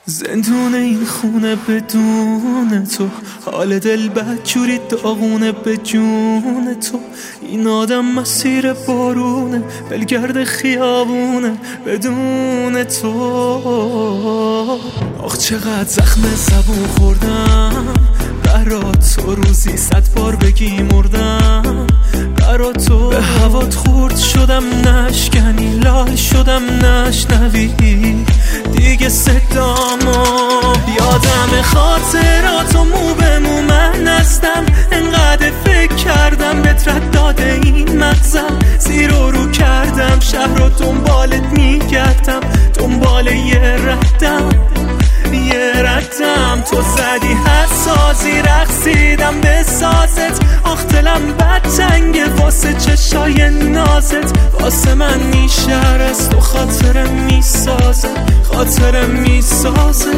زندون این خونه بدون تو، حال دل بدجوری داغونه به جون تو. این آدم مسیر بارونه، بلگرد خیابونه بدون تو. آخ چقدر زخم زبون خوردم برات، تو روزی 100 بار بگی مردم برات. تو به هوات خورد شدم نشکنی، لال شدم نشنوی دیگه صدامو. یادم خاطراتو مو به مو من هستم، انقدر فکر کردم بهت رد داده این مغزم. زیر و رو کردم شهر رو دنبالت میگردم، دنبال یه ردم. تو زدی هر سازی رقصیدم به سازت. آخ دلم بد تنگه واسه چشای نازت، واسه من میشهر است و خاطرم میسازه، خاطرم میسازه.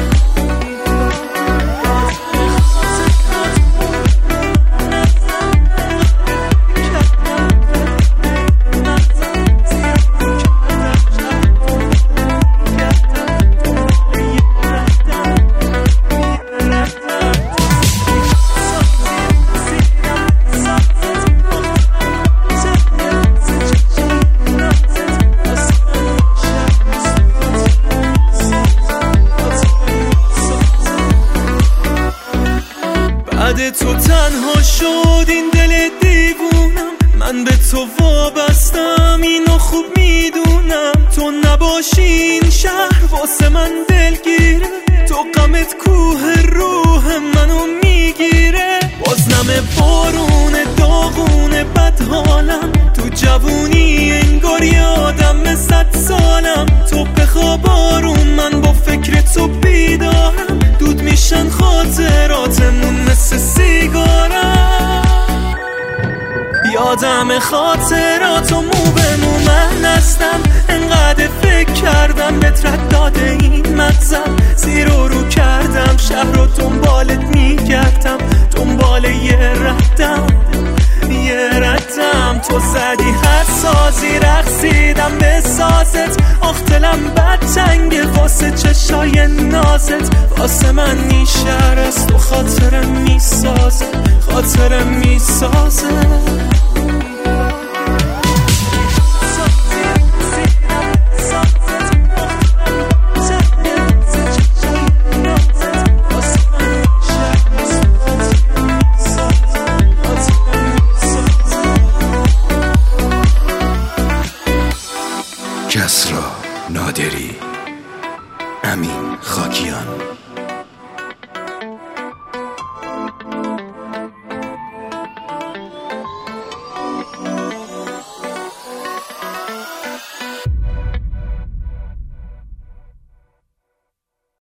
بعد تو تنها شد این دل دیوونم، من به تو وابستم اینو خوب میدونم. تو نباشی این شهر واسه من دلگیره، تو غمت کوه روح منو میگیره. بازنم بارون داغون بد حالم، تو جوونی انگار یادم 100 سالم. تو بخواب آروم من با فکر تو بیدارم، دود میشن خاطراتمون مثل سیگارم. یادم خاطراتو مو به مو من هستم، انقدر فکر کردم بهت رد داده این مغزم. زیر و رو کردم شهر رو دنبالت میگردم، دنبال یه ردم. تو زدی هر سازی رقصیدم به سازت. آخ دلم بد تنگه واسه چشای نازت، واسه من میشهر است و خاطرم میسازه، خاطرم میسازه. کسری نادری، امین خاکیان.